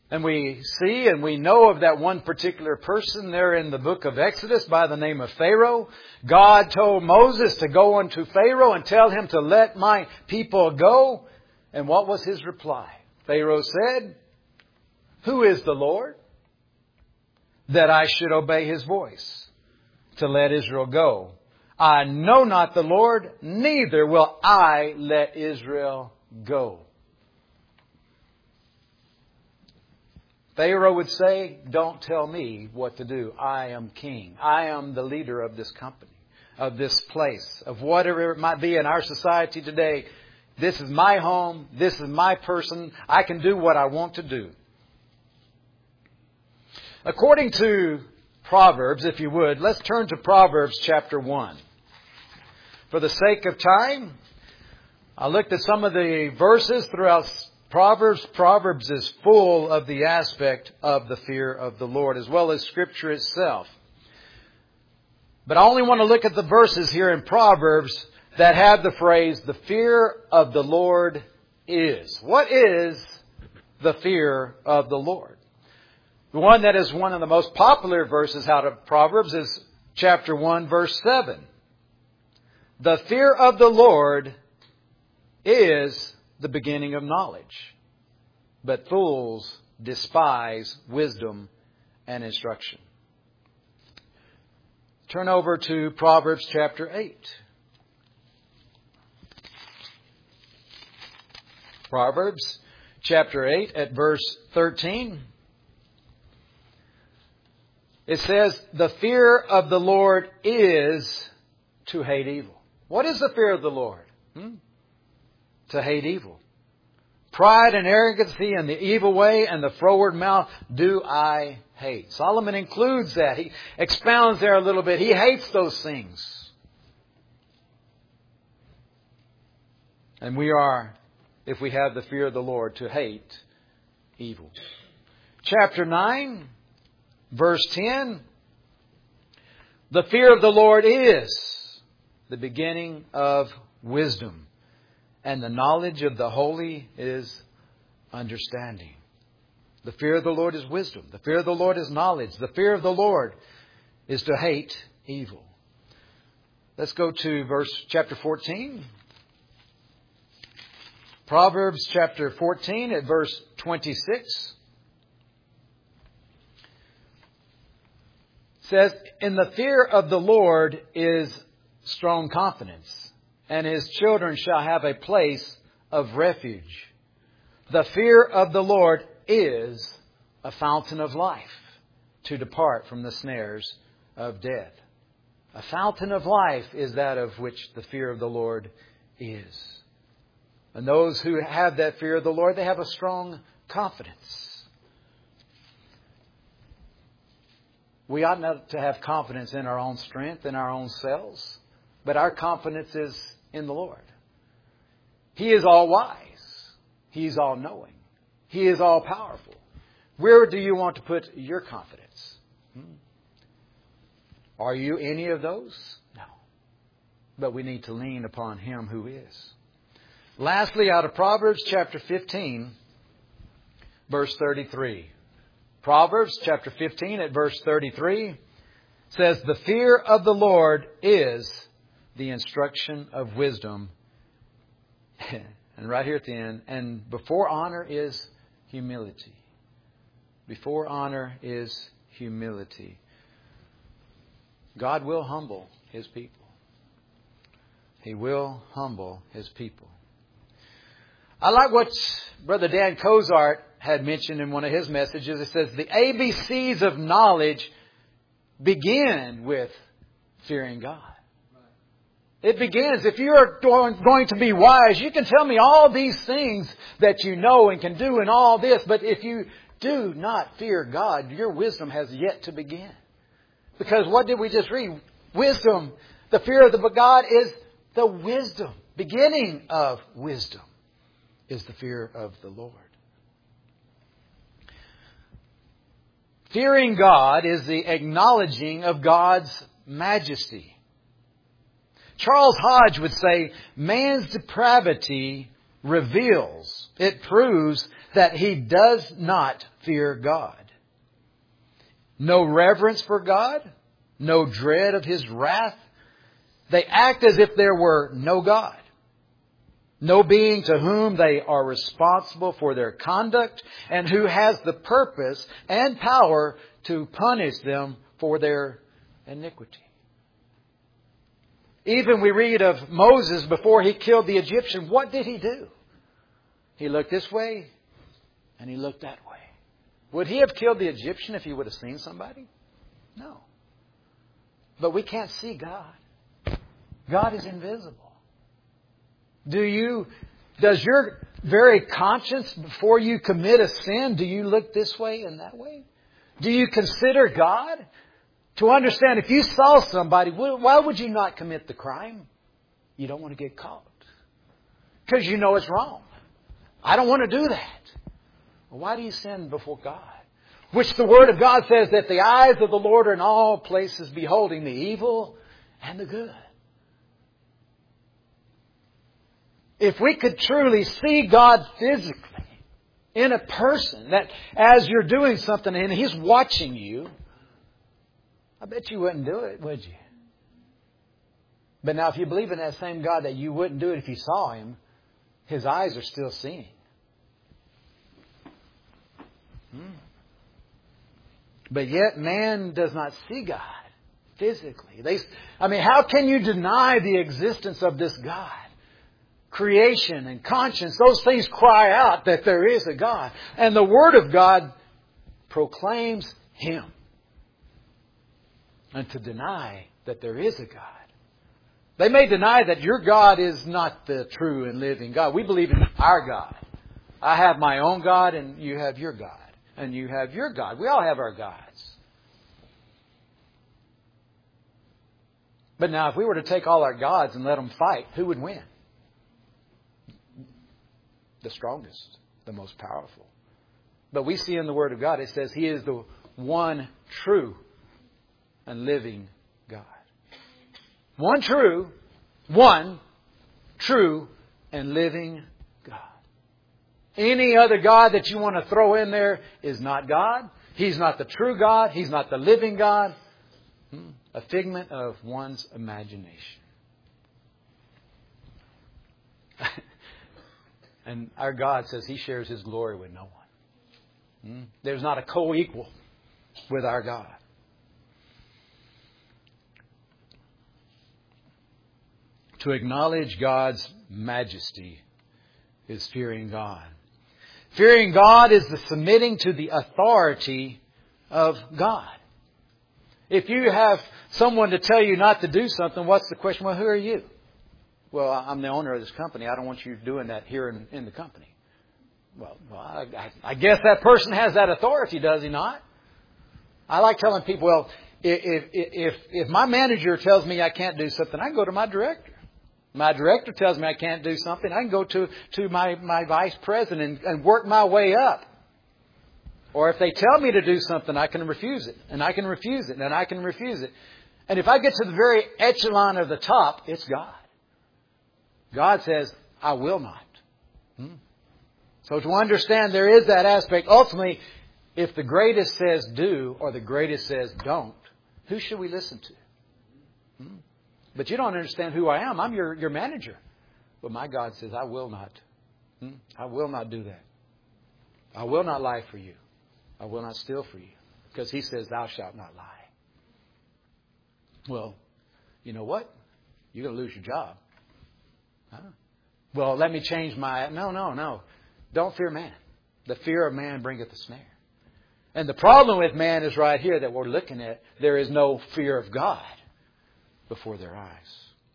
And we see and we know of that one particular person there in the book of Exodus by the name of Pharaoh. God told Moses to go unto Pharaoh and tell him to let my people go. And what was his reply? Pharaoh said, "Who is the Lord, that I should obey His voice to let Israel go? I know not the Lord, neither will I let Israel go." Pharaoh would say, "Don't tell me what to do. I am king. I am the leader of this company, of this place, of whatever it might be in our society today. This is my home. This is my person. I can do what I want to do." According to Proverbs, if you would, let's turn to Proverbs chapter 1. For the sake of time, I looked at some of the verses throughout Proverbs. Proverbs is full of the aspect of the fear of the Lord, as well as Scripture itself. But I only want to look at the verses here in Proverbs that have the phrase, "The fear of the Lord is." What is the fear of the Lord? The one that is one of the most popular verses out of Proverbs is chapter 1, verse 7. "The fear of the Lord is the beginning of knowledge, but fools despise wisdom and instruction." Turn over to Proverbs chapter 8. Proverbs chapter 8 at verse 13. It says, "The fear of the Lord is to hate evil." What is the fear of the Lord? To hate evil. "Pride and arrogancy and the evil way and the froward mouth do I hate." Solomon includes that. He expounds there a little bit. He hates those things. And we are, if we have the fear of the Lord, to hate evil. Chapter 9, verse 10. "The fear of the Lord is the beginning of wisdom, and the knowledge of the holy is understanding." The fear of the Lord is wisdom. The fear of the Lord is knowledge. The fear of the Lord is to hate evil. Let's go to chapter 14. Proverbs chapter 14 at verse 26. It says, "In the fear of the Lord is strong confidence, and His children shall have a place of refuge. The fear of the Lord is a fountain of life, to depart from the snares of death." A fountain of life is that of which the fear of the Lord is. And those who have that fear of the Lord, they have a strong confidence. We ought not to have confidence in our own strength, in our own selves, but our confidence is in the Lord. He is all wise. He is all knowing. He is all powerful. Where do you want to put your confidence? Are you any of those? No. But we need to lean upon Him who is. Lastly, out of Proverbs chapter 15, verse 33. Proverbs chapter 15 at verse 33 says, "The fear of the Lord is the instruction of wisdom." And right here at the end, "and before honor is humility." Before honor is humility. God will humble His people. He will humble His people. I like what Brother Dan Kozart had mentioned in one of his messages. It says, the ABCs of knowledge begin with fearing God. It begins, if you are going to be wise, you can tell me all these things that you know and can do and all this. But if you do not fear God, your wisdom has yet to begin. Because what did we just read? Wisdom, the fear of the God is the wisdom. Beginning of wisdom is the fear of the Lord. Fearing God is the acknowledging of God's majesty. Charles Hodge would say, man's depravity reveals, it proves that he does not fear God. No reverence for God, no dread of His wrath. They act as if there were no God, no being to whom they are responsible for their conduct and who has the purpose and power to punish them for their iniquity. Even we read of Moses before he killed the Egyptian. What did he do? He looked this way and he looked that way. Would he have killed the Egyptian if he would have seen somebody? No. But we can't see God. God is invisible. Does your very conscience, before you commit a sin, do you look this way and that way? Do you consider God? To understand, if you saw somebody, why would you not commit the crime? You don't want to get caught. Because you know it's wrong. I don't want to do that. Well, why do you sin before God? Which the Word of God says that the eyes of the Lord are in all places beholding the evil and the good. If we could truly see God physically in a person, that as you're doing something and He's watching you, I bet you wouldn't do it, would you? But now if you believe in that same God that you wouldn't do it if you saw Him, His eyes are still seeing. But yet man does not see God physically. How can you deny the existence of this God? Creation and conscience, those things cry out that there is a God. And the Word of God proclaims Him. And to deny that there is a God. They may deny that your God is not the true and living God. We believe in our God. I have my own God and you have your God. And you have your God. We all have our gods. But now if we were to take all our gods and let them fight, who would win? The strongest, the most powerful. But we see in the Word of God, it says He is the one true and living God. One true and living God. Any other God that you want to throw in there is not God. He's not the true God. He's not the living God. A figment of one's imagination. And our God says He shares His glory with no one. There's not a co-equal with our God. To acknowledge God's majesty is fearing God. Fearing God is the submitting to the authority of God. If you have someone to tell you not to do something, what's the question? Well, who are you? Well, I'm the owner of this company. I don't want you doing that here in the company. Well, I guess that person has that authority, does he not? I like telling people, well, if my manager tells me I can't do something, I can go to my director. My director tells me I can't do something, I can go to my vice president and work my way up. Or if they tell me to do something, I can refuse it. And I can refuse it. And I can refuse it. And if I get to the very echelon of the top, it's God. God says, I will not. So to understand there is that aspect. Ultimately, if the greatest says do or the greatest says don't, who should we listen to? But you don't understand who I am. I'm your manager. But my God says, I will not. I will not do that. I will not lie for you. I will not steal for you. Because He says, thou shalt not lie. Well, you know what? You're going to lose your job. Well, let me change my... No. Don't fear man. The fear of man bringeth a snare. And the problem with man is right here that we're looking at. There is no fear of God before their eyes.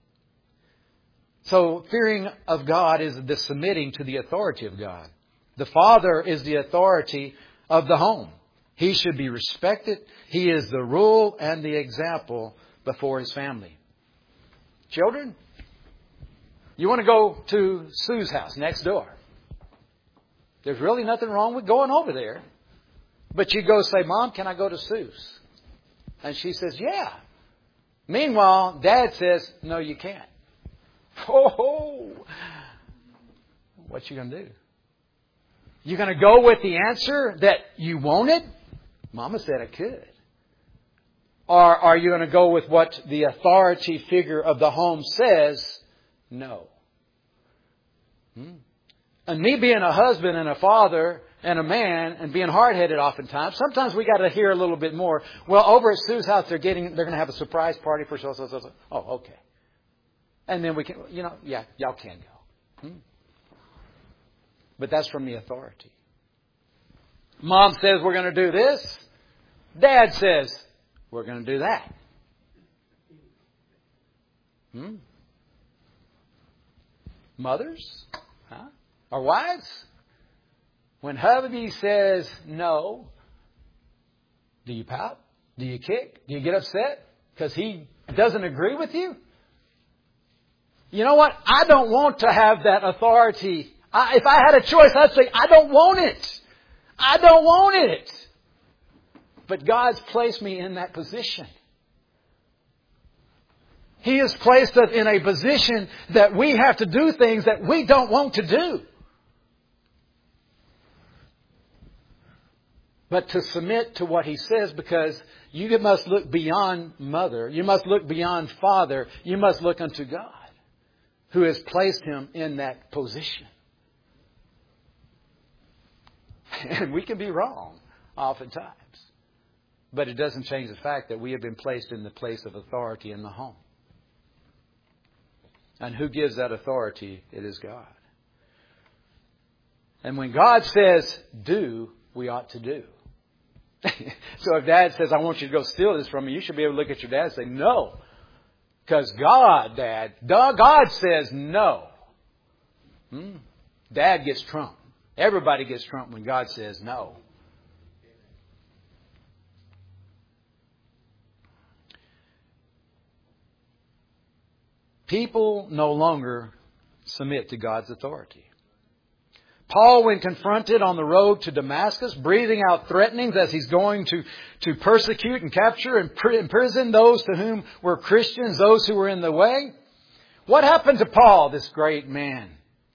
So fearing of God is the submitting to the authority of God. The father is the authority of the home. He should be respected. He is the rule and the example before his family. Children, you want to go to Sue's house next door. There's really nothing wrong with going over there. But you go say, Mom, can I go to Sue's? And she says, yeah. Meanwhile, Dad says, no, you can't. Oh, what you going to do? You going to go with the answer that you wanted? Mama said I could. Or are you going to go with what the authority figure of the home says? No. And me being a husband and a father and a man and being hard-headed oftentimes, sometimes we got to hear a little bit more. Well, over at Sue's house, they're going to have a surprise party for so. Oh, okay. And then we can, yeah, y'all can go. But that's from the authority. Mom says we're going to do this. Dad says we're going to do that. Mothers? Or wives? When hubby says no, do you pout? Do you kick? Do you get upset because he doesn't agree with you? You know what? I don't want to have that authority. If I had a choice, I'd say, I don't want it. I don't want it. But God's placed me in that position. He has placed us in a position that we have to do things that we don't want to do. But to submit to what He says, because you must look beyond mother. You must look beyond father. You must look unto God, who has placed him in that position. And we can be wrong oftentimes. But it doesn't change the fact that we have been placed in the place of authority in the home. And who gives that authority? It is God. And when God says do, we ought to do. So if Dad says, I want you to go steal this from me, you should be able to look at your dad and say, no. Because God, Dad, God says no. Dad gets trumped. Everybody gets trumped when God says no. People no longer submit to God's authority. Paul, when confronted on the road to Damascus, breathing out threatenings as he's going to persecute and capture and imprison those to whom were Christians, those who were in the way. What happened to Paul, this great man?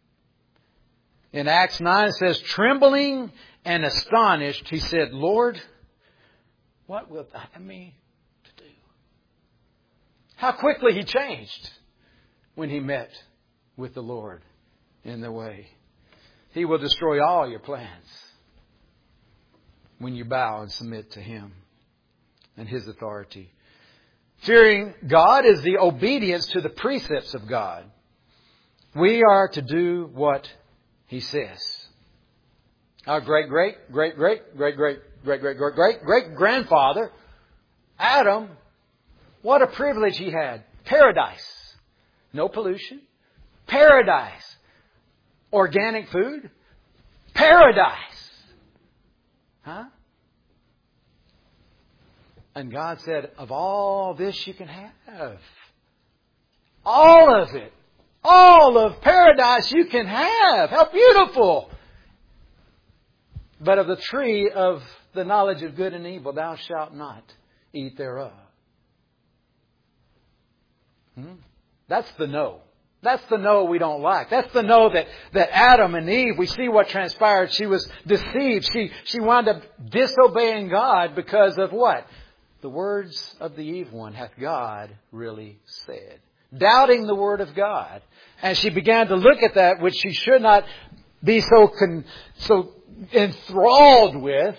In Acts 9 it says, trembling and astonished, he said, Lord, what wilt thou have me to do? How quickly he changed when he met with the Lord in the way. He will destroy all your plans when you bow and submit to Him and His authority. Fearing God is the obedience to the precepts of God. We are to do what He says. Our great grandfather, Adam, what a privilege he had. Paradise. No pollution. Paradise. Organic food. Paradise. And God said, of all this you can have. All of it. All of paradise you can have. How beautiful. But of the tree of the knowledge of good and evil, thou shalt not eat thereof. That's the no. That's the no we don't like. That's the no that Adam and Eve, we see what transpired. She was deceived. She wound up disobeying God because of what? The words of the evil one hath God really said. Doubting the word of God. And she began to look at that which she should not be so enthralled with.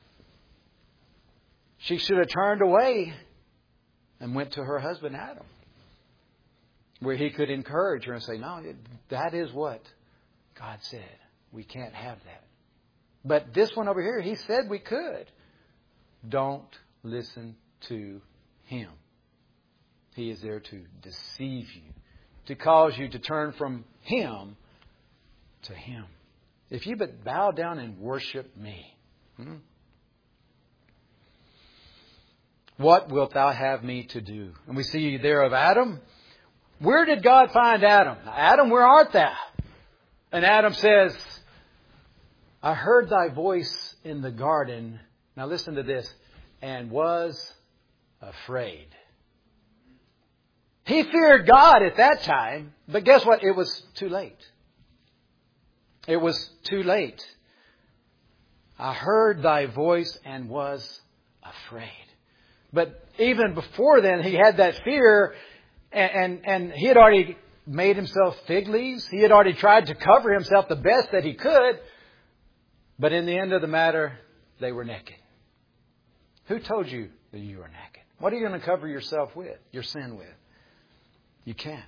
She should have turned away and went to her husband Adam, where he could encourage her and say, no, that is what God said. We can't have that. But this one over here, He said we could. Don't listen to him. He is there to deceive you, to cause you to turn from Him to Him. If you but bow down and worship me, what wilt thou have me to do? And we see there of Adam. Where did God find Adam? Adam, where art thou? And Adam says, I heard thy voice in the garden. Now listen to this. And was afraid. He feared God at that time. But guess what? It was too late. It was too late. I heard thy voice and was afraid. But even before then, he had that fear, and he had already made himself fig leaves. He had already tried to cover himself the best that he could. But in the end of the matter, they were naked. Who told you that you were naked? What are you going to cover yourself with, your sin with? You can't.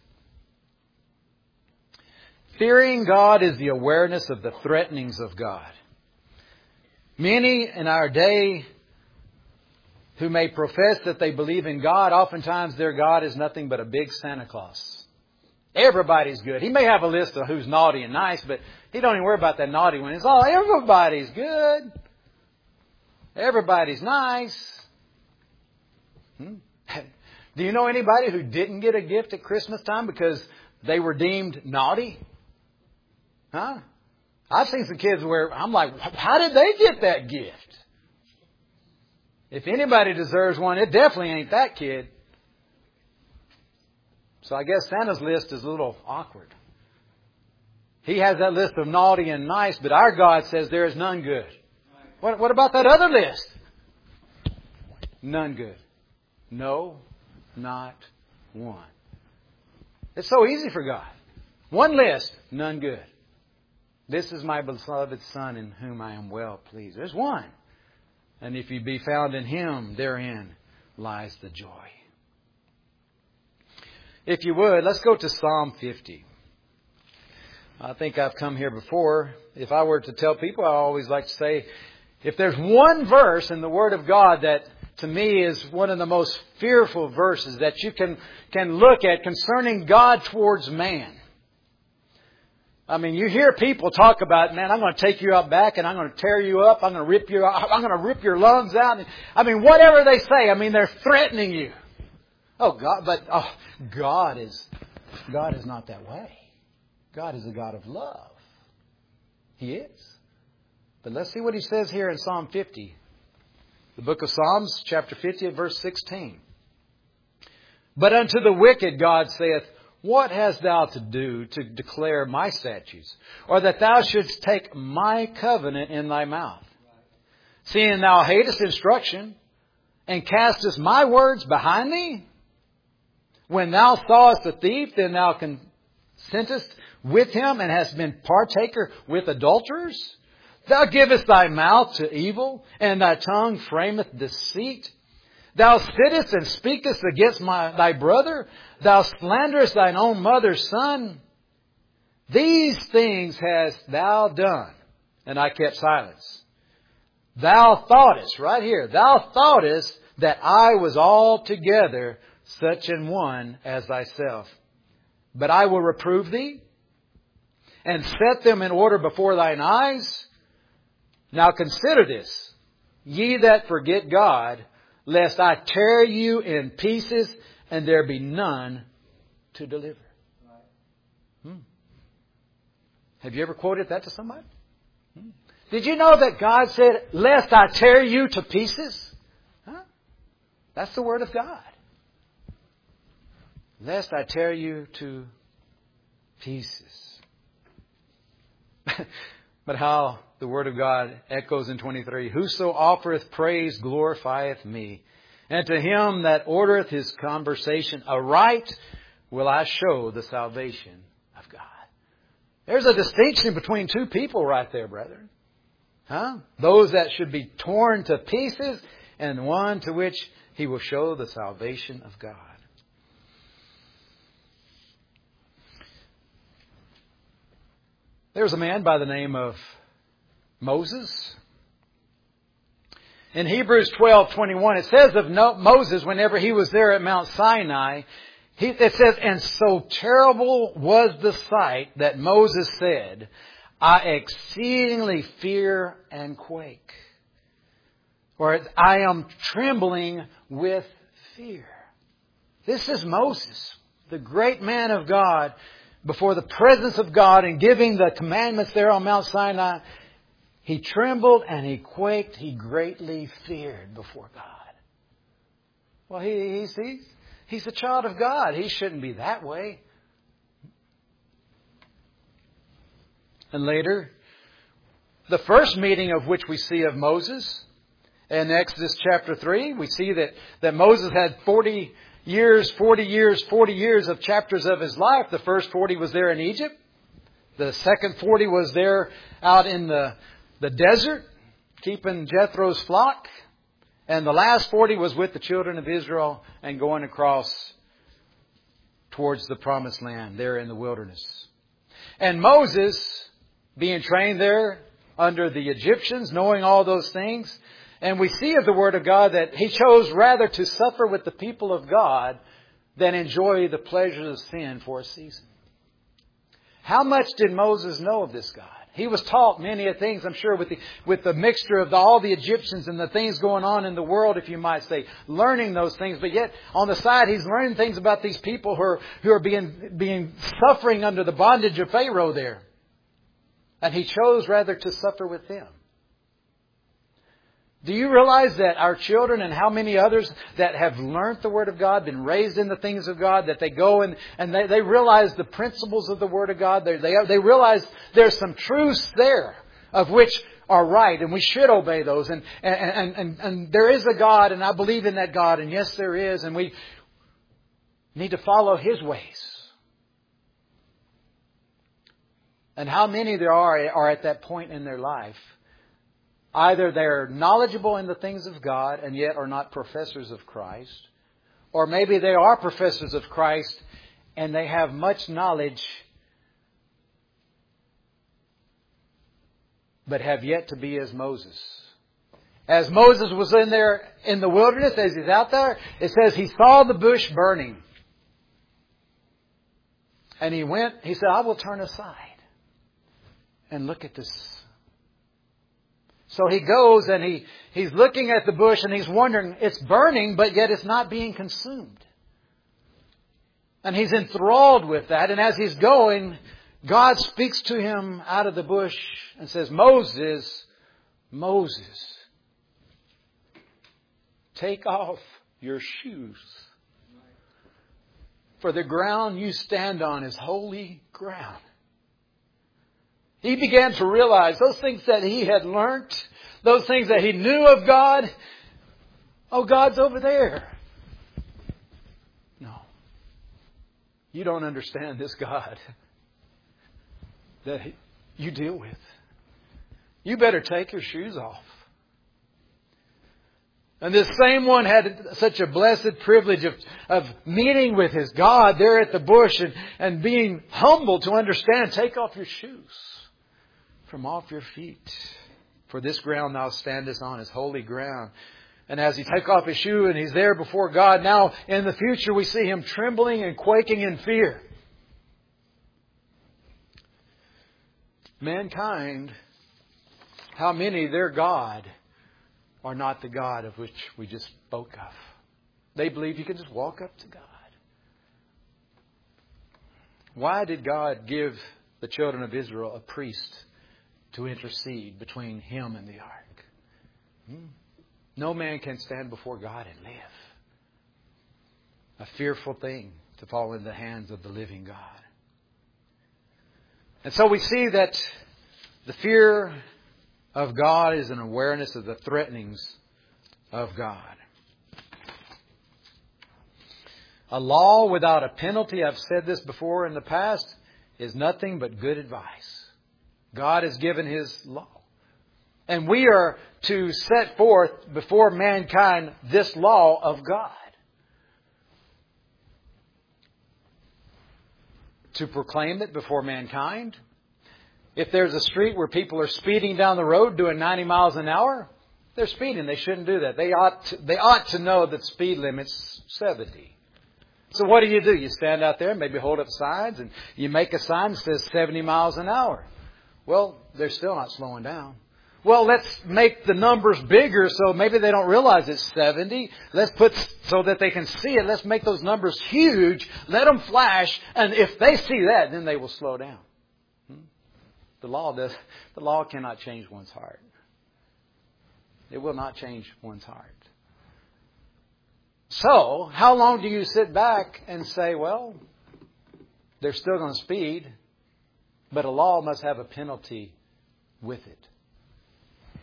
Fearing God is the awareness of the threatenings of God. Many in our day who may profess that they believe in God, oftentimes their God is nothing but a big Santa Claus. Everybody's good. He may have a list of who's naughty and nice, but he don't even worry about that naughty one. It's all, everybody's good. Everybody's nice. Do you know anybody who didn't get a gift at Christmas time because they were deemed naughty? Huh? I've seen some kids where I'm like, how did they get that gift? If anybody deserves one, it definitely ain't that kid. So I guess Santa's list is a little awkward. He has that list of naughty and nice, but our God says there is none good. What about that other list? None good. No, not one. It's so easy for God. One list, none good. This is my beloved Son in whom I am well pleased. There's one. And if you be found in Him, therein lies the joy. If you would, let's go to Psalm 50. I think I've come here before. If I were to tell people, I always like to say, if there's one verse in the Word of God that to me is one of the most fearful verses that you can look at concerning God towards man. I mean, you hear people talk about, man, I'm going to take you out back and I'm going to tear you up. I'm going to rip your lungs out. I mean, whatever they say, I mean, they're threatening you. Oh, God, but God is not that way. God is a God of love. He is. But let's see what He says here in Psalm 50. The book of Psalms, chapter 50, verse 16. But unto the wicked God saith, what hast thou to do to declare my statutes? Or that thou shouldst take my covenant in thy mouth? Seeing thou hatest instruction, and castest my words behind thee? When thou sawest a thief, then thou consentest with him, and hast been partaker with adulterers? Thou givest thy mouth to evil, and thy tongue frameth deceit. Thou sittest and speakest against thy brother. Thou slanderest thine own mother's son. These things hast thou done, and I kept silence. Thou thoughtest, right here, thou thoughtest that I was altogether such an one as thyself. But I will reprove thee, and set them in order before thine eyes. Now consider this, ye that forget God, lest I tear you in pieces, and there be none to deliver. Have you ever quoted that to somebody? Did you know that God said, lest I tear you to pieces? Huh? That's the Word of God. Lest I tear you to pieces. But how the Word of God echoes in 23. Whoso offereth praise glorifieth me. And to him that ordereth his conversation aright will I show the salvation of God. There's a distinction between two people right there, brethren. Huh? Those that should be torn to pieces, and one to which He will show the salvation of God. There's a man by the name of Moses. In Hebrews 12:21, it says of Moses, whenever he was there at Mount Sinai, it says, and so terrible was the sight that Moses said, I exceedingly fear and quake. Or I am trembling with fear. This is Moses, the great man of God, before the presence of God and giving the commandments there on Mount Sinai. He trembled and he quaked. He greatly feared before God. Well, he's a child of God. He shouldn't be that way. And later, The first meeting of which we see of Moses in Exodus chapter 3, we see that Moses had 40 years of chapters of his life. The first 40 was there in Egypt. The second 40 was there out in the desert, keeping Jethro's flock. And the last 40 was with the children of Israel and going across towards the promised land there in the wilderness. And Moses, being trained there under the Egyptians, knowing all those things, and we see of the Word of God that he chose rather to suffer with the people of God than enjoy the pleasures of sin for a season. How much did Moses know of this God? He was taught many things, I'm sure, with the mixture of all the Egyptians and the things going on in the world, if you might say, learning those things. But yet, on the side, he's learning things about these people who are being suffering under the bondage of Pharaoh there. And he chose rather to suffer with them. Do you realize that our children and how many others that have learned the Word of God, been raised in the things of God, that they go and they realize the principles of the Word of God. They realize there's some truths there of which are right and we should obey those. And there is a God and I believe in that God. And yes, there is. And we need to follow His ways. And how many there are at that point in their life. Either they're knowledgeable in the things of God and yet are not professors of Christ. Or maybe they are professors of Christ and they have much knowledge but have yet to be as Moses. As Moses was in there in the wilderness, as he's out there, it says he saw the bush burning. And he said, I will turn aside and look at this. So he goes and he's looking at the bush and he's wondering, it's burning, but yet it's not being consumed. And he's enthralled with that. And as he's going, God speaks to him out of the bush and says, Moses, Moses, take off your shoes. For the ground you stand on is holy ground. He began to realize those things that he had learned, those things that he knew of God. Oh, God's over there. No. You don't understand this God that you deal with. You better take your shoes off. And this same one had such a blessed privilege of meeting with his God there at the bush and being humble to understand, take off your shoes from off your feet. For this ground thou standest on is holy ground. And as he takes off his shoe and he's there before God, now in the future we see him trembling and quaking in fear. Mankind, how many their God are not the God of which we just spoke of. They believe you can just walk up to God. Why did God give the children of Israel a priest to intercede between Him and the ark? No man can stand before God and live. A fearful thing to fall into the hands of the living God. And so we see that the fear of God is an awareness of the threatenings of God. A law without a penalty, I've said this before in the past, is nothing but good advice. God has given His law. And we are to set forth before mankind this law of God. To proclaim it before mankind. If there's a street where people are speeding down the road doing 90 miles an hour, they're speeding. They shouldn't do that. They ought to know that speed limit's 70. So what do? You stand out there and maybe hold up signs and you make a sign that says 70 miles an hour. Well, they're still not slowing down. Well, let's make the numbers bigger so maybe they don't realize it's 70. Let's put so that they can see it. Let's make those numbers huge. Let them flash. And if they see that, then they will slow down. The law cannot change one's heart. It will not change one's heart. So, how long do you sit back and say, well, they're still going to speed, but a law must have a penalty with it.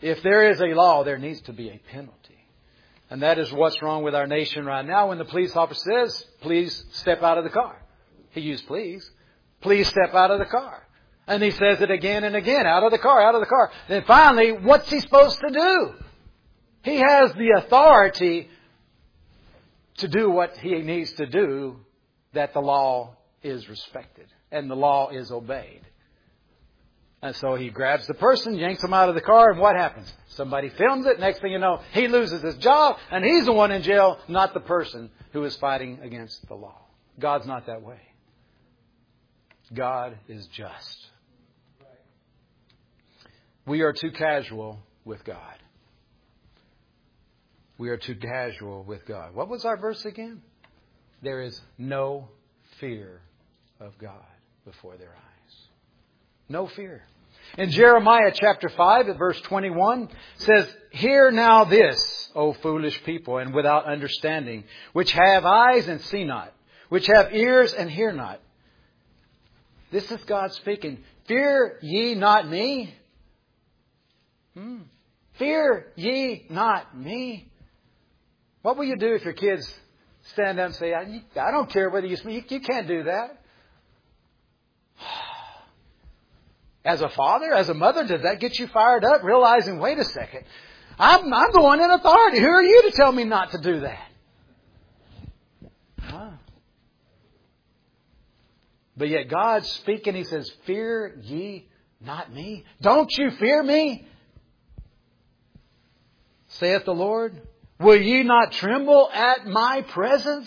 if there is a law, there needs to be a penalty. And that is what's wrong with our nation right now. When the police officer says, please step out of the car. He used please. Please step out of the car. And he says it again and again. Out of the car, out of the car. Then finally, what's he supposed to do? He has the authority to do what he needs to do, that the law is respected and the law is obeyed. And so he grabs the person, yanks him out of the car, and what happens? Somebody films it. Next thing you know, he loses his job, and he's the one in jail, not the person who is fighting against the law. God's not that way. God is just. We are too casual with God. We are too casual with God. What was our verse again? There is no fear of God before their eyes. No fear. In Jeremiah chapter 5 at verse 21 says, hear now this, O foolish people, and without understanding, which have eyes and see not, which have ears and hear not. This is God speaking. Fear ye not me? Fear ye not me? What will you do if your kids stand up and say, I don't care whether you speak. You can't do that. As a father, as a mother, does that get you fired up? Realizing, wait a second, I'm the one in authority. Who are you to tell me not to do that? But yet God's speaking. He says, fear ye not me. Don't you fear me? Saith the Lord. Will ye not tremble at my presence?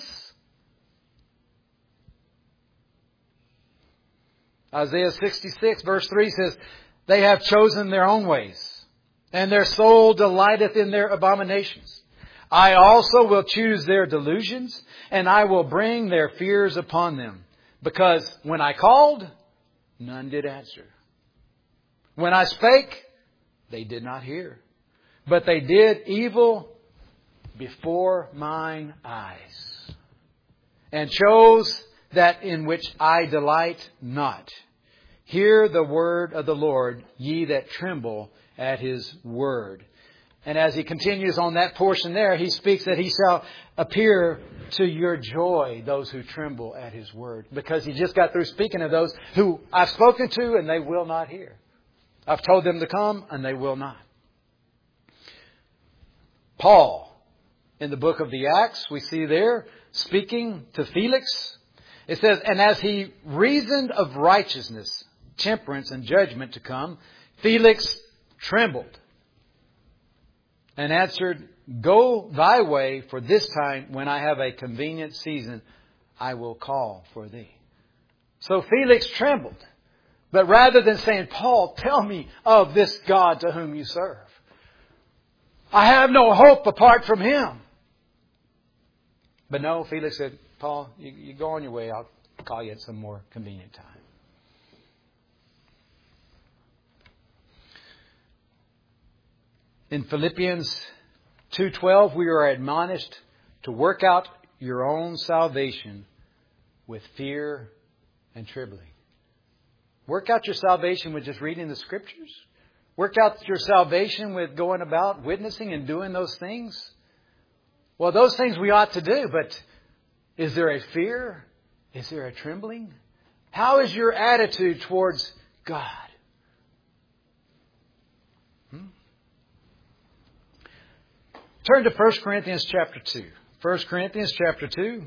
Isaiah 66 verse 3 says, they have chosen their own ways, and their soul delighteth in their abominations. I also will choose their delusions, and I will bring their fears upon them. Because when I called, none did answer. When I spake, they did not hear. But they did evil before mine eyes, and chose that in which I delight not. Hear the word of the Lord, ye that tremble at His word. And as he continues on that portion there, he speaks that he shall appear to your joy, those who tremble at His word. Because he just got through speaking of those who I've spoken to and they will not hear. I've told them to come and they will not. Paul, in the book of the Acts, we see there, speaking to Felix, it says, and as he reasoned of righteousness, temperance, and judgment to come, Felix trembled and answered, go thy way, for this time, when I have a convenient season, I will call for thee. So Felix trembled. But rather than saying, Paul, tell me of this God to whom you serve. I have no hope apart from Him. But no, Felix said, Paul, you go on your way. I'll call you at some more convenient time. In Philippians 2:12, we are admonished to work out your own salvation with fear and trembling. Work out your salvation with just reading the Scriptures. Work out your salvation with going about witnessing and doing those things. Well, those things we ought to do, but is there a fear? Is there a trembling? How is your attitude towards God? Turn to 1 Corinthians chapter 2. 1 Corinthians chapter 2.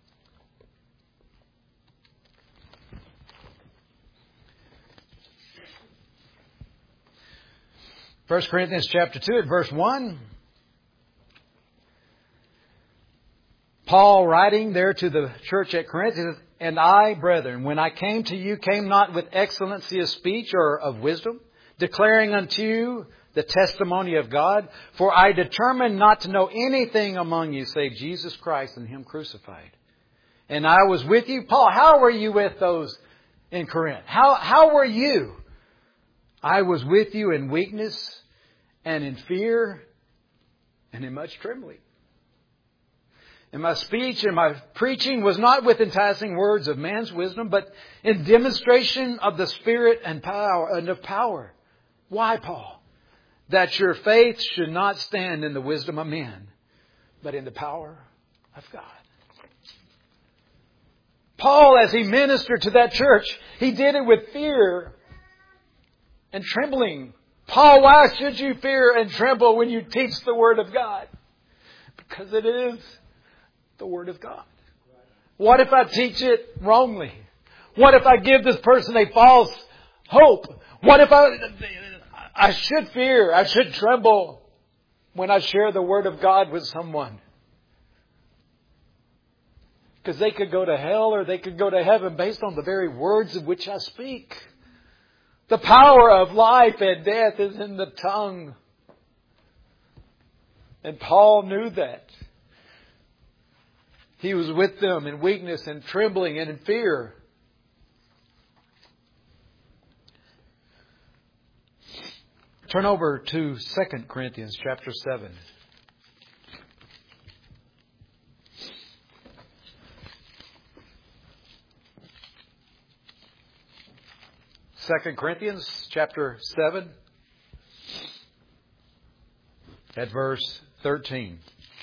First Corinthians chapter 2 at verse 1. Paul writing there to the church at Corinth says, and I, brethren, when I came to you, came not with excellency of speech or of wisdom, declaring unto you the testimony of God. For I determined not to know anything among you save Jesus Christ and Him crucified. And I was with you. Paul, how were you with those in Corinth? How were you? I was with you in weakness and in fear and in much trembling. And my speech and my preaching was not with enticing words of man's wisdom, but in demonstration of the Spirit and power and of power. Why, Paul? that your faith should not stand in the wisdom of men, but in the power of God. Paul, as he ministered to that church, he did it with fear and trembling. Paul, why should you fear and tremble when you teach the Word of God? Because it is the Word of God. What if I teach it wrongly? What if I give this person a false hope? What if I should fear, I should tremble when I share the Word of God with someone? Because they could go to hell or they could go to heaven based on the very words of which I speak. The power of life and death is in the tongue. And Paul knew that. He was with them in weakness and trembling and in fear. Turn over to 2 Corinthians chapter 7. 2 Corinthians chapter 7 at verse 13.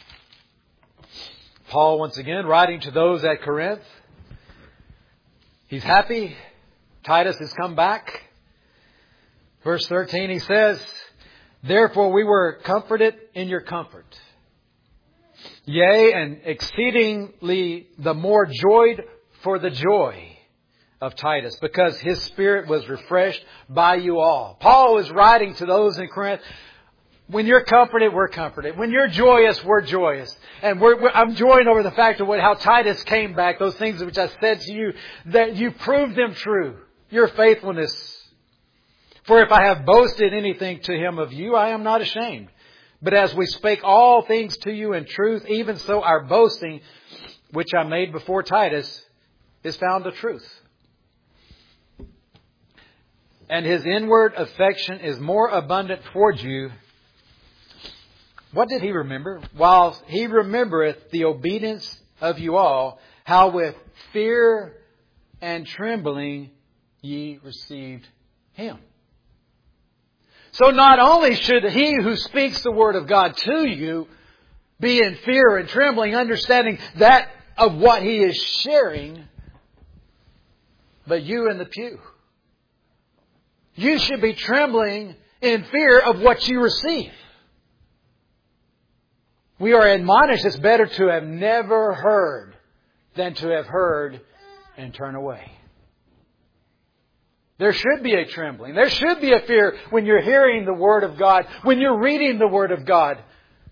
Paul once again writing to those at Corinth. He's happy. Titus has come back. Verse 13 he says, "Therefore we were comforted in your comfort. Yea, and exceedingly the more joyed for the joy of Titus, because his spirit was refreshed by you all." Paul is writing to those in Corinth. When you're comforted, we're comforted. When you're joyous, we're joyous. And I'm joying over the fact of how Titus came back. Those things which I said to you, that you proved them true. Your faithfulness. "For if I have boasted anything to him of you, I am not ashamed. But as we spake all things to you in truth, even so our boasting, which I made before Titus, is found the truth. And his inward affection is more abundant towards you." What did he remember? "While he remembereth the obedience of you all, how with fear and trembling ye received him." So not only should he who speaks the Word of God to you be in fear and trembling, understanding that of what he is sharing, but you in the pew. You should be trembling in fear of what you receive. We are admonished it's better to have never heard than to have heard and turn away. There should be a trembling. There should be a fear when you're hearing the Word of God, when you're reading the Word of God.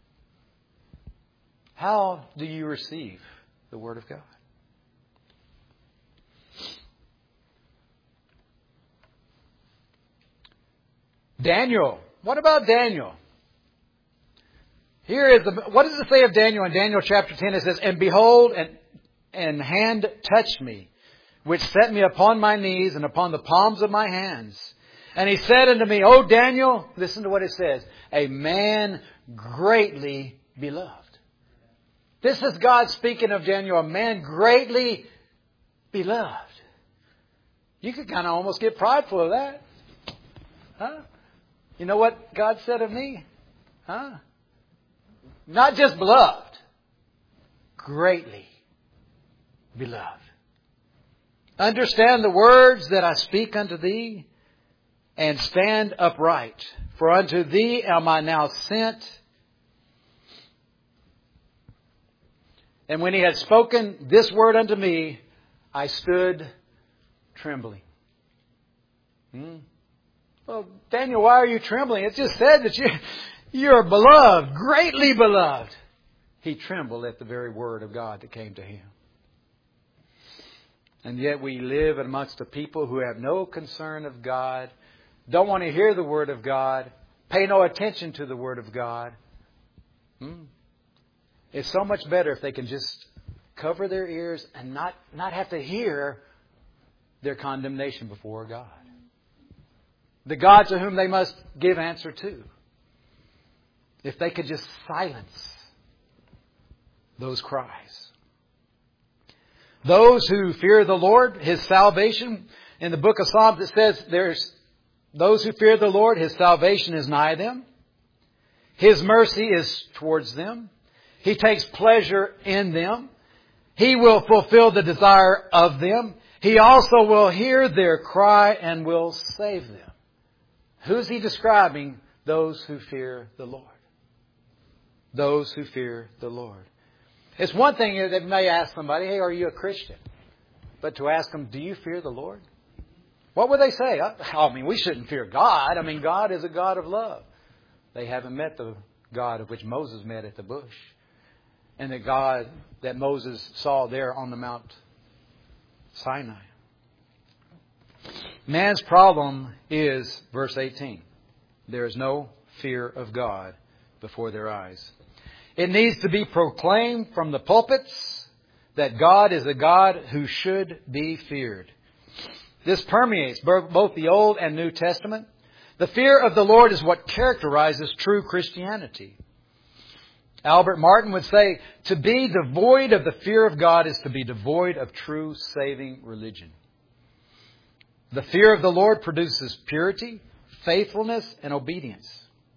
How do you receive the Word of God? Daniel. What about Daniel? What does it say of Daniel in Daniel chapter 10? It says, "And behold, and hand touched me, which set me upon my knees and upon the palms of my hands. And he said unto me, O Daniel," listen to what it says, "a man greatly beloved." This is God speaking of Daniel, a man greatly beloved. You could kind of almost get prideful of that. Huh? You know what God said of me? Huh? Not just beloved, greatly beloved. "Understand the words that I speak unto thee, and stand upright. For unto thee am I now sent." And when he had spoken this word unto me, I stood trembling. Well, Daniel, why are you trembling? It just said that you're beloved, greatly beloved. He trembled at the very word of God that came to him. And yet we live amongst a people who have no concern of God, don't want to hear the Word of God, pay no attention to the Word of God. It's so much better if they can just cover their ears and not have to hear their condemnation before God. The God to whom they must give answer to. If they could just silence those cries. Those who fear the Lord, His salvation. In the book of Psalms it says there's those who fear the Lord, His salvation is nigh them. His mercy is towards them. He takes pleasure in them. He will fulfill the desire of them. He also will hear their cry and will save them. Who's He describing? Those who fear the Lord. Those who fear the Lord. It's one thing that may ask somebody, hey, are you a Christian? But to ask them, do you fear the Lord? What would they say? I mean, we shouldn't fear God. I mean, God is a God of love. They haven't met the God of which Moses met at the bush. And the God that Moses saw there on the Mount Sinai. Man's problem is, verse 18, there is no fear of God before their eyes. It needs to be proclaimed from the pulpits that God is a God who should be feared. This permeates both the Old and New Testament. The fear of the Lord is what characterizes true Christianity. Albert Martin would say, to be devoid of the fear of God is to be devoid of true saving religion. The fear of the Lord produces purity, faithfulness, and obedience.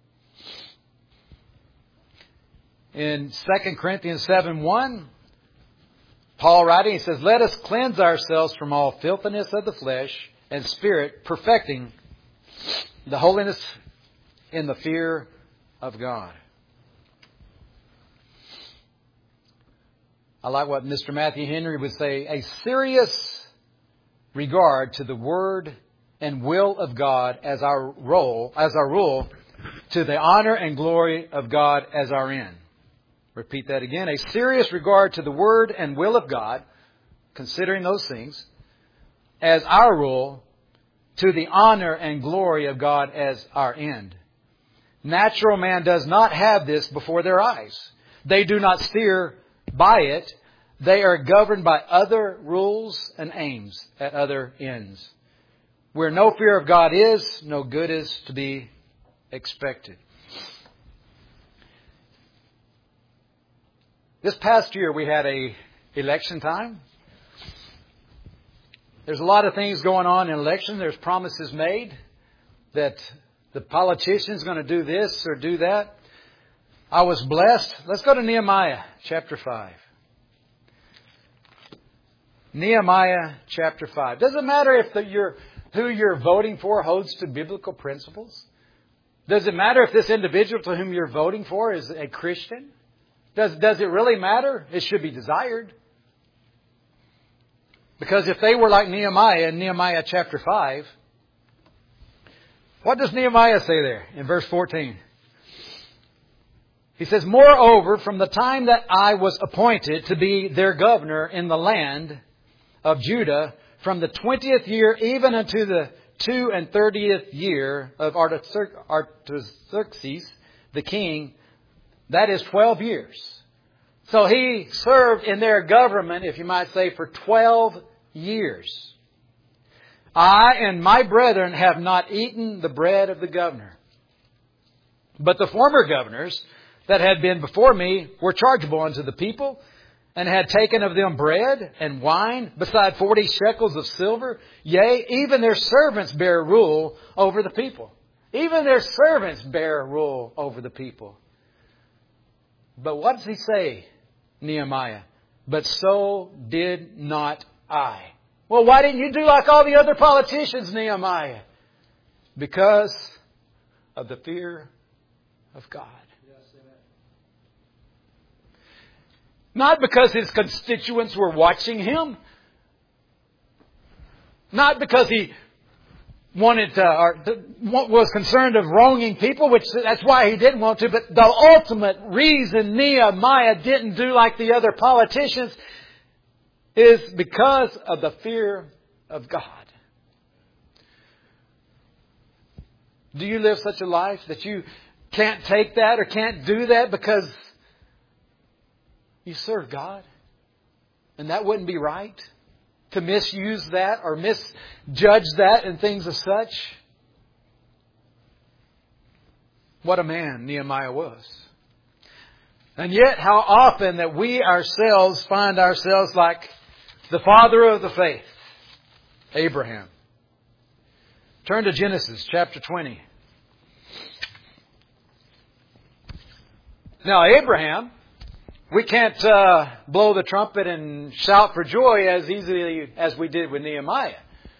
In 2 Corinthians 7:1, Paul writing, he says, let us cleanse ourselves from all filthiness of the flesh and spirit, perfecting the holiness in the fear of God. I like what Mr. Matthew Henry would say, a serious regard to the Word and will of God as our rule, to the honor and glory of God as our end. Repeat that again. A serious regard to the Word and will of God, considering those things, as our rule, to the honor and glory of God as our end. Natural man does not have this before their eyes. They do not steer by it. They are governed by other rules and aims at other ends. Where no fear of God is, no good is to be expected. This past year we had a election time. There's a lot of things going on in election. There's promises made that the politician's going to do this or do that. I was blessed. Let's go to Nehemiah chapter 5. Nehemiah chapter 5. Does it matter if who you're voting for holds to biblical principles? Does it matter if this individual to whom you're voting for is a Christian? Does it really matter? It should be desired. Because if they were like Nehemiah in Nehemiah chapter 5, what does Nehemiah say there in verse 14? He says, moreover, from the time that I was appointed to be their governor in the land of Judah, from the 20th year even unto the 32nd year of Artaxerxes, the king, that is 12 years. So he served in their government, if you might say, for 12 years. I and my brethren have not eaten the bread of the governor. But the former governors that had been before me were chargeable unto the people, and had taken of them bread and wine, beside 40 shekels of silver. Yea, even their servants bear rule over the people. Even their servants bear rule over the people. But what does he say, Nehemiah? But so did not I. Well, why didn't you do like all the other politicians, Nehemiah? Because of the fear of God. Not because his constituents were watching him. Not because he wanted to, or was concerned of wronging people, which that's why he didn't want to. But the ultimate reason Nehemiah didn't do like the other politicians is because of the fear of God. Do you live such a life that you can't take that or can't do that because you serve God? And that wouldn't be right? To misuse that or misjudge that and things as such? What a man Nehemiah was. And yet how often that we ourselves find ourselves like the father of the faith, Abraham. Turn to Genesis chapter 20. Now, Abraham, we can't blow the trumpet and shout for joy as easily as we did with Nehemiah.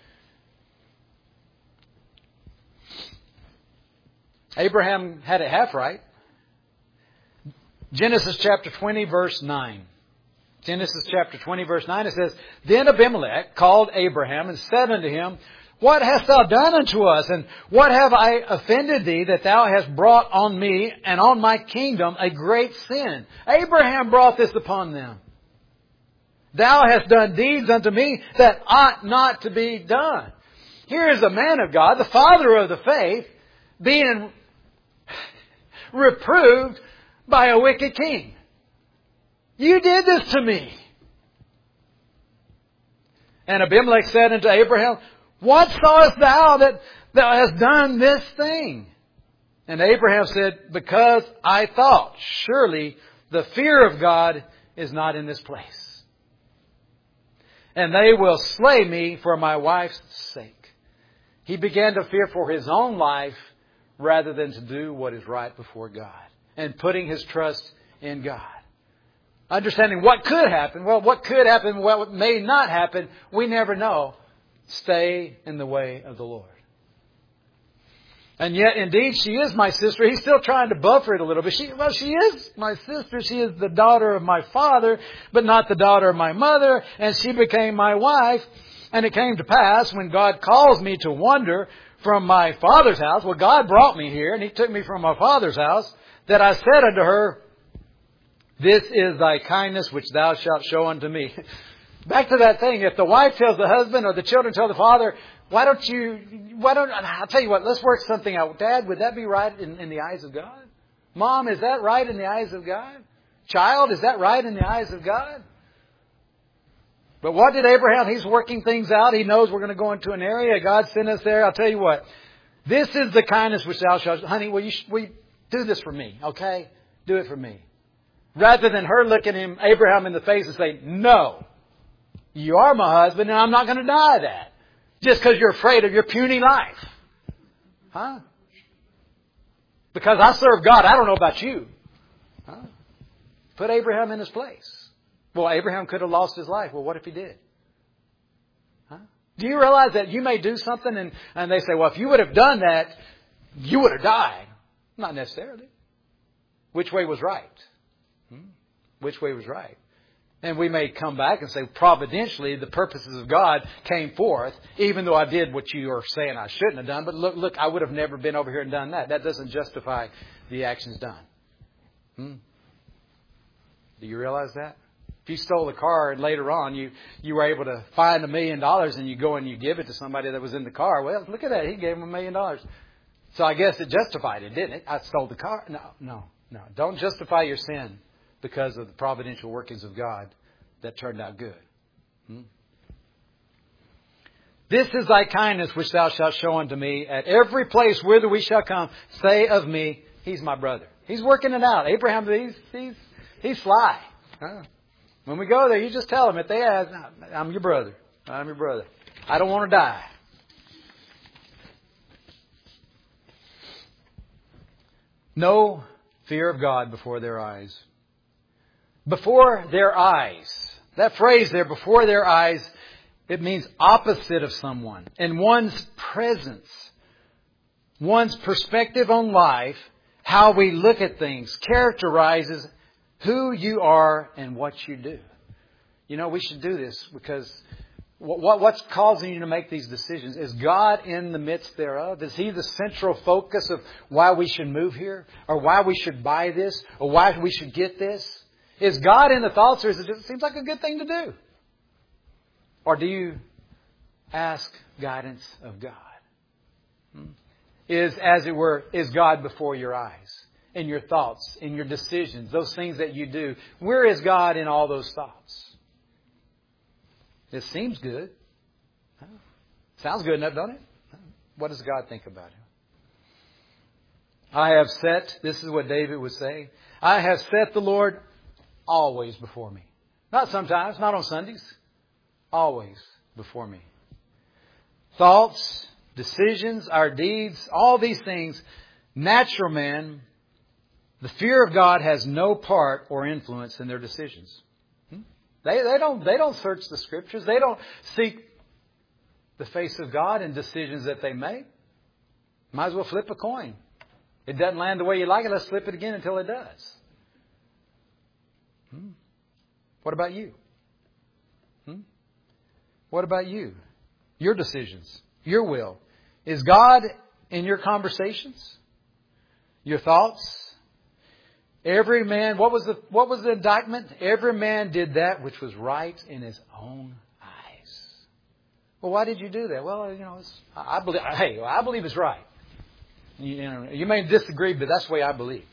Abraham had it half right. Genesis chapter 20, verse 9. Genesis chapter 20, verse 9, it says, Then Abimelech called Abraham and said unto him, What hast thou done unto us? And what have I offended thee that thou hast brought on me and on my kingdom a great sin? Abraham brought this upon them. Thou hast done deeds unto me that ought not to be done. Here is a man of God, the father of the faith, being reproved by a wicked king. You did this to me. And Abimelech said unto Abraham, What sawest thou that thou hast done this thing? And Abraham said, Because I thought, surely the fear of God is not in this place. And they will slay me for my wife's sake. He began to fear for his own life rather than to do what is right before God. And putting his trust in God. Understanding what could happen. Well, what could happen, what may not happen, we never know. Stay in the way of the Lord. And yet, indeed, she is my sister. He's still trying to buffer it a little bit. She is my sister. She is the daughter of my father, but not the daughter of my mother. And she became my wife. And it came to pass, when God calls me to wander from my father's house. Well, God brought me here, and He took me from my father's house, that I said unto her, This is thy kindness which thou shalt show unto me. Back to that thing. If the wife tells the husband or the children tell the father, I'll tell you what, let's work something out. Dad, would that be right in the eyes of God? Mom, is that right in the eyes of God? Child, is that right in the eyes of God? But what did Abraham? He's working things out. He knows we're going to go into an area. God sent us there. I'll tell you what. This is the kindness which thou shalt. Honey, will you do this for me, okay? Do it for me. Rather than her looking him, Abraham, in the face and saying, No, you are my husband and I'm not going to deny that. Just because you're afraid of your puny life. Huh? Because I serve God. I don't know about you. Huh? Put Abraham in his place. Well, Abraham could have lost his life. Well, what if he did? Huh? Do you realize that you may do something and they say, well, if you would have done that, you would have died. Not necessarily. Which way was right? Which way was right? And we may come back and say, providentially, the purposes of God came forth, even though I did what you are saying I shouldn't have done. But look, I would have never been over here and done that. That doesn't justify the actions done. Do you realize that? If you stole a car and later on you were able to find $1 million and you go and you give it to somebody that was in the car, well, look at that. He gave him $1 million. So I guess it justified it, didn't it? I stole the car. No. Don't justify your sin because of the providential workings of God that turned out good. This is thy kindness which thou shalt show unto me. At every place whither we shall come, say of me, He's my brother. He's working it out. Abraham, he's sly. When we go there, you just tell them, if they ask, I'm your brother. I'm your brother. I don't want to die. No fear of God before their eyes. Before their eyes. That phrase there, before their eyes, it means opposite of someone. In one's presence. One's perspective on life, how we look at things, characterizes who you are and what you do. You know, we should do this because what's causing you to make these decisions? Is God in the midst thereof? Is He the central focus of why we should move here? Or why we should buy this? Or why we should get this? Is God in the thoughts, or is it just seems like a good thing to do? Or do you ask guidance of God? Is, as it were, is God before your eyes? In your thoughts, in your decisions, those things that you do. Where is God in all those thoughts? It seems good. Sounds good enough, don't it? What does God think about it? I have set, this is what David would say, I have set the Lord always before me. Not sometimes, not on Sundays. Always before me. Thoughts, decisions, our deeds, all these things, natural man The fear of God has no part or influence in their decisions. They don't search the Scriptures. They don't seek the face of God in decisions that they make. Might as well flip a coin. It doesn't land the way you like it. Let's flip it again until it does. What about you? What about you? Your decisions, your will. Is God in your conversations? Your thoughts? Every man, what was the indictment? Every man did that which was right in his own eyes. Well, why did you do that? Well, I believe it's right. You may disagree, but that's the way I believe.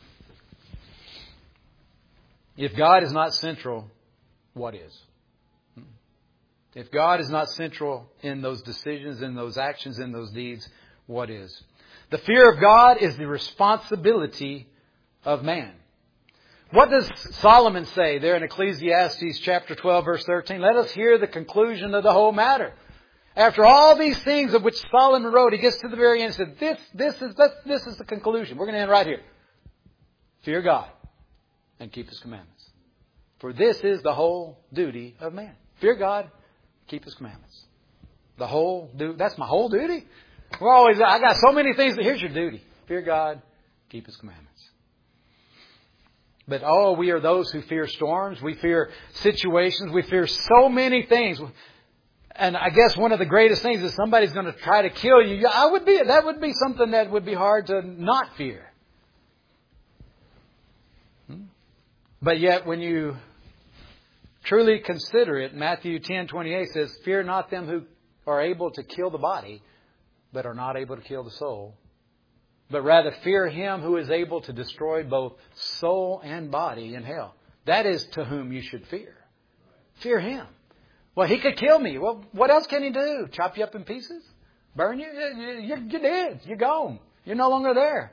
If God is not central, what is? If God is not central in those decisions, in those actions, in those deeds, what is? The fear of God is the responsibility of man. What does Solomon say there in Ecclesiastes chapter 12, verse 13? Let us hear the conclusion of the whole matter. After all these things of which Solomon wrote, he gets to the very end and said, this is the conclusion. We're going to end right here. Fear God and keep His commandments. For this is the whole duty of man. Fear God, keep His commandments. That's my whole duty. I got so many things. Here's your duty. Fear God, keep His commandments. But we are those who fear storms. We fear situations. We fear so many things. And I guess one of the greatest things is somebody's going to try to kill you. That would be something that would be hard to not fear. But yet when you truly consider it, Matthew 10:28 says, fear not them who are able to kill the body, but are not able to kill the soul. But rather fear Him who is able to destroy both soul and body in hell. That is to whom you should fear. Fear Him. Well, He could kill me. Well, what else can He do? Chop you up in pieces? Burn you? You're dead. You're gone. You're no longer there.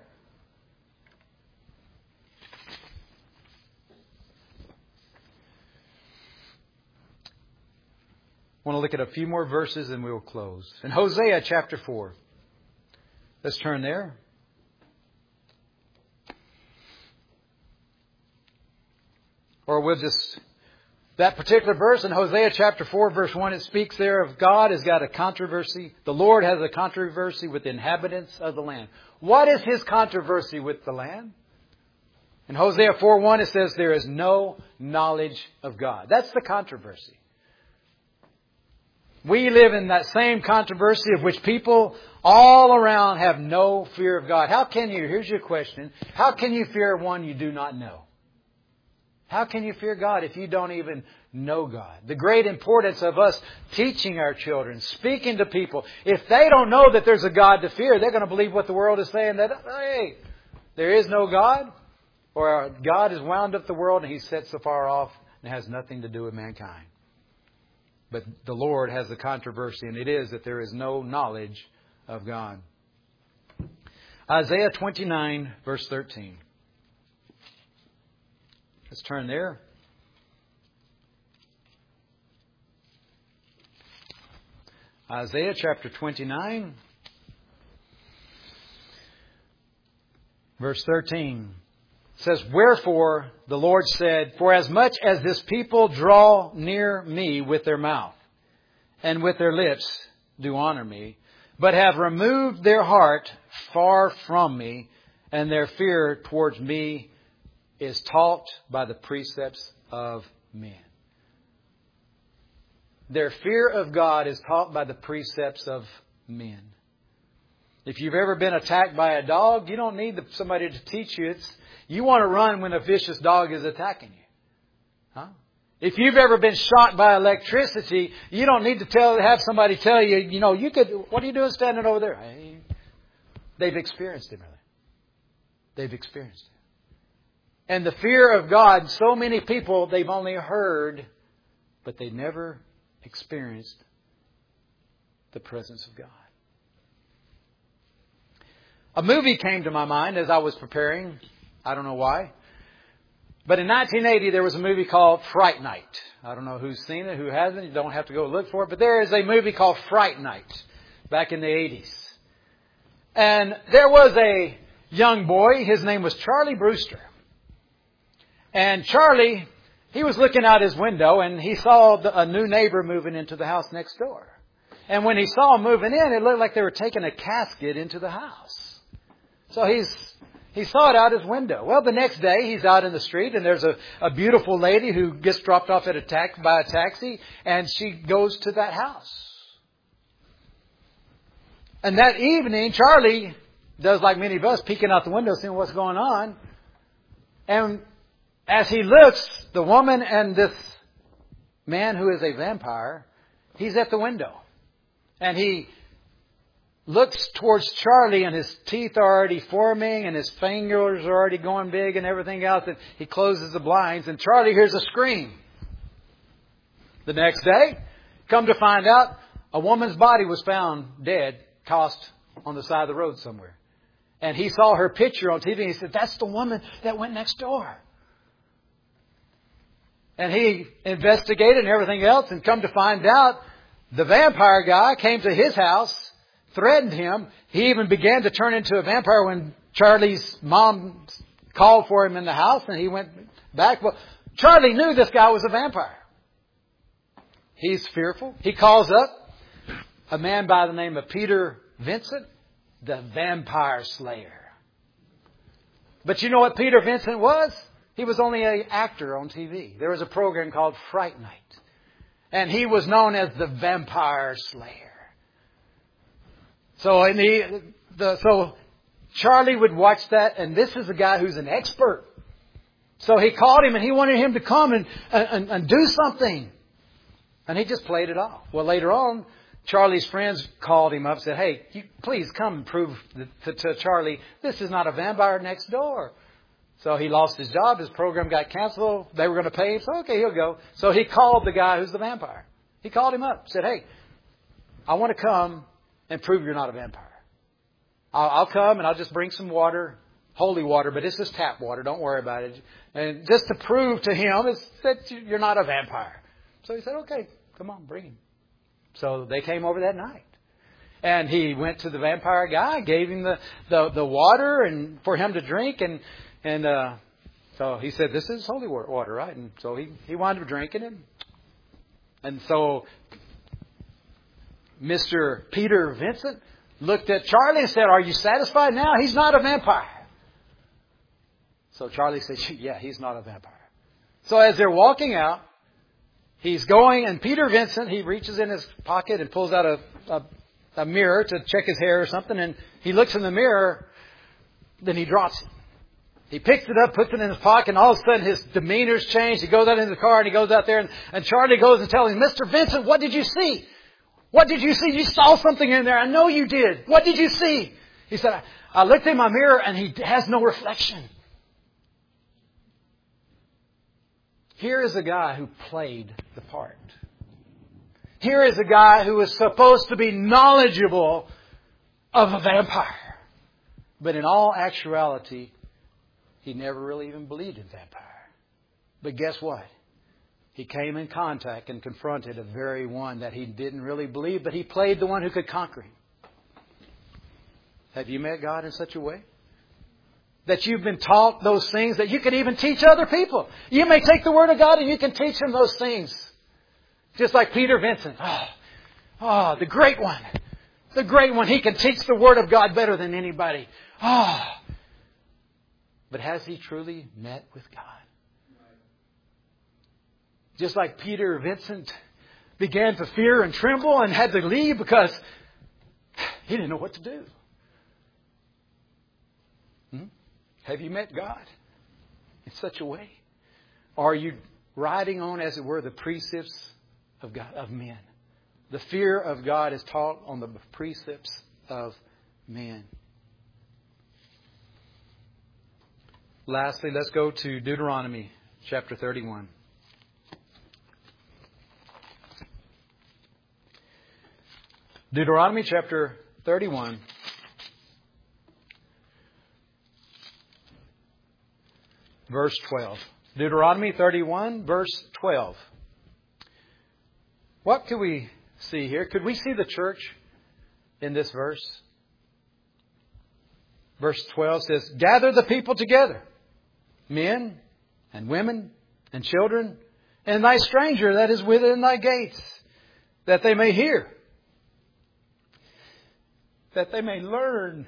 I want to look at a few more verses and we will close. In Hosea chapter 4. Let's turn there. Or we'll just... That particular verse in Hosea chapter 4, verse 1, it speaks there of God has got a controversy. The Lord has a controversy with the inhabitants of the land. What is His controversy with the land? In Hosea 4:1 it says there is no knowledge of God. That's the controversy. We live in that same controversy of which people all around have no fear of God. Here's your question, how can you fear one you do not know? How can you fear God if you don't even know God? The great importance of us teaching our children, speaking to people. If they don't know that there's a God to fear, they're going to believe what the world is saying, that, hey, there is no God. Or God has wound up the world and He's set so far off and has nothing to do with mankind. But the Lord has the controversy, and it is that there is no knowledge of God. Isaiah 29, verse 13. Let's turn there. Isaiah chapter 29, verse 13. Says, wherefore the Lord said, for as much as this people draw near me with their mouth, and with their lips do honor me, but have removed their heart far from me, and their fear towards me is taught by the precepts of men. Their fear of God is taught by the precepts of men. If you've ever been attacked by a dog, you don't need somebody to teach you. You want to run when a vicious dog is attacking you. Huh? If you've ever been shocked by electricity, you don't need to have somebody tell you, what are you doing standing over there? Hey, they've experienced it, really. They've experienced it. And the fear of God, so many people, they've only heard, but they never experienced the presence of God. A movie came to my mind as I was preparing. I don't know why. But in 1980, there was a movie called Fright Night. I don't know who's seen it, who hasn't. You don't have to go look for it. But there is a movie called Fright Night back in the 80s. And there was a young boy. His name was Charlie Brewster. And Charlie, he was looking out his window and he saw a new neighbor moving into the house next door. And when he saw him moving in, it looked like they were taking a casket into the house. So he saw it out his window. Well, the next day he's out in the street and there's a beautiful lady who gets dropped off at by a taxi, and she goes to that house. And that evening, Charlie does like many of us, peeking out the window, seeing what's going on. And as he looks, the woman and this man who is a vampire, he's at the window. And he looks towards Charlie, and his teeth are already forming, and his fingers are already going big and everything else. And he closes the blinds, and Charlie hears a scream. The next day, come to find out, a woman's body was found dead, tossed on the side of the road somewhere. And he saw her picture on TV, and he said, "That's the woman that went next door." And he investigated and everything else, and come to find out, the vampire guy came to his house, threatened him. He even began to turn into a vampire when Charlie's mom called for him in the house, and he went back. Well, Charlie knew this guy was a vampire. He's fearful. He calls up a man by the name of Peter Vincent, the vampire slayer. But you know what Peter Vincent was? He was only an actor on TV. There was a program called Fright Night. And he was known as the vampire slayer. So so Charlie would watch that, and this is a guy who's an expert. So he called him, and he wanted him to come and do something. And he just played it off. Well, later on, Charlie's friends called him up and said, "Hey, please come and prove to Charlie, this is not a vampire next door." So he lost his job. His program got canceled. They were going to pay him. So, okay, he'll go. So he called the guy who's the vampire. He called him up. Said, "Hey, I want to come and prove you're not a vampire. I'll come and I'll just bring some water, holy water, but it's just tap water. Don't worry about it. And just to prove to him that you're not a vampire." So he said, "Okay, come on, bring him." So they came over that night. And he went to the vampire guy, gave him the water and for him to drink, and so he said, "This is holy water, right?" And so he wound up drinking it. And so Mr. Peter Vincent looked at Charlie and said, "Are you satisfied now? He's not a vampire." So Charlie said, "Yeah, he's not a vampire." So as they're walking out, he's going, and Peter Vincent, he reaches in his pocket and pulls out a mirror to check his hair or something, and he looks in the mirror, then he drops it. He picks it up, puts it in his pocket, and all of a sudden his demeanor's changed. He goes out into the car, and he goes out there, and Charlie goes and tells him, "Mr. Vincent, what did you see? What did you see? You saw something in there. I know you did. What did you see?" He said, "I looked in my mirror, and he has no reflection." Here is a guy who played the part. Here is a guy who is supposed to be knowledgeable of a vampire. But in all actuality, he never really even believed in vampire. But guess what? He came in contact and confronted a very one that he didn't really believe, but he played the one who could conquer him. Have you met God in such a way that you've been taught those things that you can even teach other people? You may take the Word of God and you can teach them those things. Just like Peter Vincent. Oh, the great one. The great one. He can teach the Word of God better than anybody. But has he truly met with God? Just like Peter Vincent began to fear and tremble and had to leave because he didn't know what to do. Have you met God in such a way? Or are you riding on, as it were, the precepts of God, of men? The fear of God is taught on the precepts of men. Lastly, let's go to Deuteronomy chapter 31. Deuteronomy chapter 31. Verse 12. Deuteronomy 31, verse 12. What could we see here? Could we see the church in this verse? Verse 12 says, "Gather the people together, men and women and children, and thy stranger that is within thy gates, that they may hear, that they may learn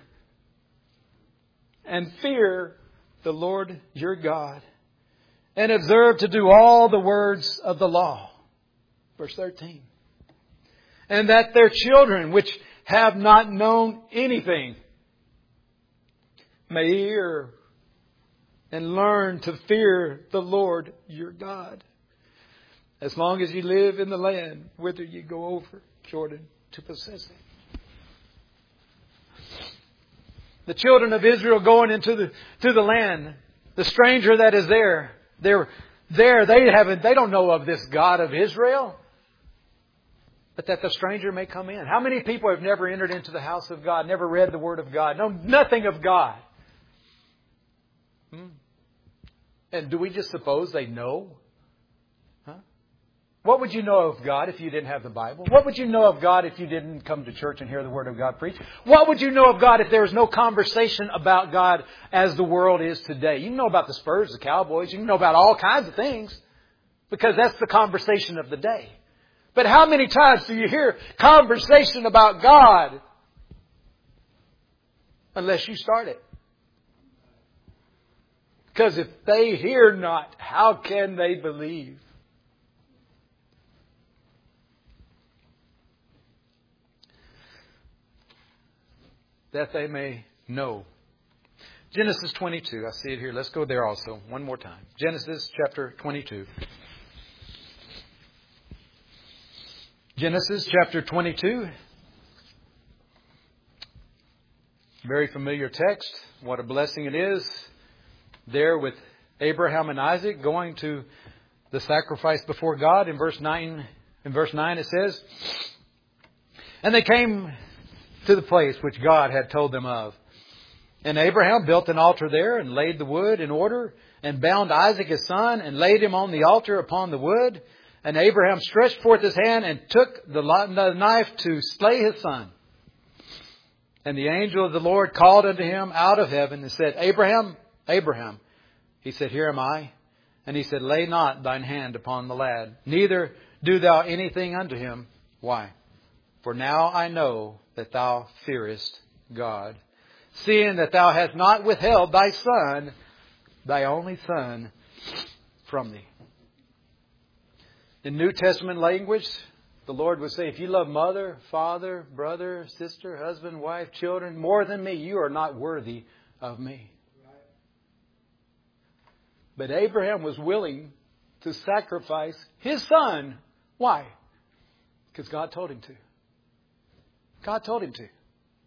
and fear the Lord your God, and observe to do all the words of the law. Verse 13. And that their children, which have not known anything, may hear and learn to fear the Lord your God, as long as you live in the land whither you go over Jordan to possess it. The children of Israel going into the land, the stranger that is there, they don't know of this God of Israel, but that the stranger may come in. How many people have never entered into the house of God, never read the Word of God, know nothing of God? And do we just suppose they know? What would you know of God if you didn't have the Bible? What would you know of God if you didn't come to church and hear the Word of God preached? What would you know of God if there was no conversation about God as the world is today? You can know about the Spurs, the Cowboys. You can know about all kinds of things because that's the conversation of the day. But how many times do you hear conversation about God unless you start it? Because if they hear not, how can they believe? That they may know. Genesis 22. I see it here. Let's go there also. One more time. Genesis chapter 22. Genesis chapter 22. Very familiar text. What a blessing it is. There with Abraham and Isaac going to the sacrifice before God. In verse 9 it says, and they came to the place which God had told them of. And Abraham built an altar there and laid the wood in order and bound Isaac his son and laid him on the altar upon the wood. And Abraham stretched forth his hand and took the knife to slay his son. And the angel of the Lord called unto him out of heaven and said, Abraham, Abraham. He said, Here am I. And he said, Lay not thine hand upon the lad, neither do thou anything unto him. Why? For now I know that thou fearest God, seeing that thou hast not withheld thy son, thy only son, from thee. In New Testament language, the Lord would say, if you love mother, father, brother, sister, husband, wife, children more than me, you are not worthy of me. But Abraham was willing to sacrifice his son. Why? Because God told him to. God told him to.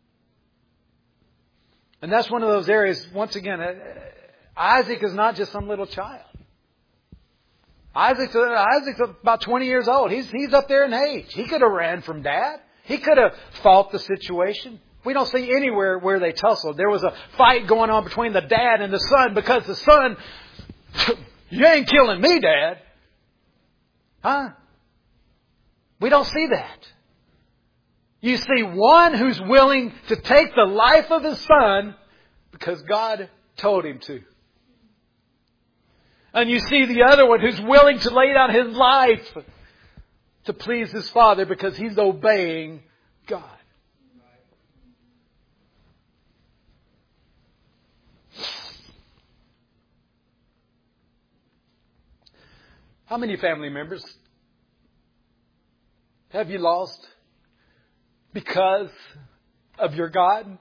And that's one of those areas, once again, Isaac is not just some little child. Isaac's about 20 years old. He's up there in age. He could have ran from Dad. He could have fought the situation. We don't see anywhere where they tussled. There was a fight going on between the dad and the son because the son, you ain't killing me, Dad. Huh? We don't see that. You see one who's willing to take the life of his son because God told him to. And you see the other one who's willing to lay down his life to please his father because he's obeying God. How many family members have you lost because of your God?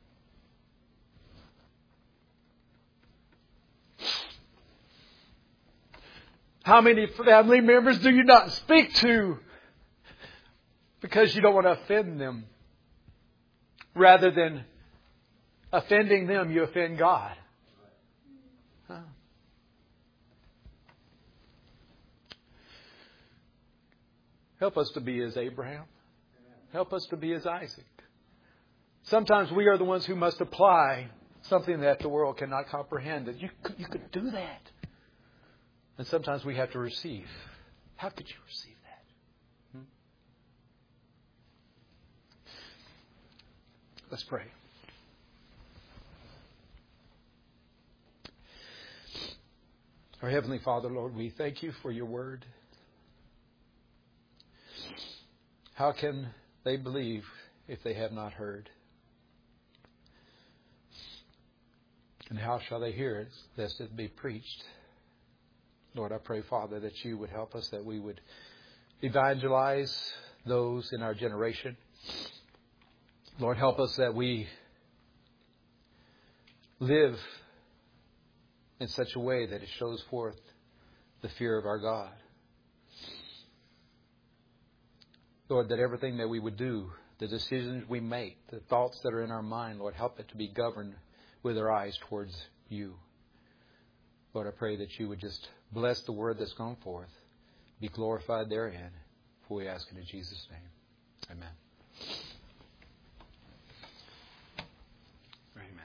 How many family members do you not speak to because you don't want to offend them? Rather than offending them, you offend God. Huh? Help us to be as Abraham. Help us to be as Isaac. Sometimes we are the ones who must apply something that the world cannot comprehend. That you could do that. And sometimes we have to receive. How could you receive that? Let's pray. Our Heavenly Father, Lord, we thank you for your word. How can they believe if they have not heard? And how shall they hear it, lest it be preached? Lord, I pray, Father, that you would help us, that we would evangelize those in our generation. Lord, help us that we live in such a way that it shows forth the fear of our God. Lord, that everything that we would do, the decisions we make, the thoughts that are in our mind, Lord, help it to be governed with our eyes towards you. Lord, I pray that you would just bless the word that's gone forth, be glorified therein, for we ask it in Jesus' name. Amen.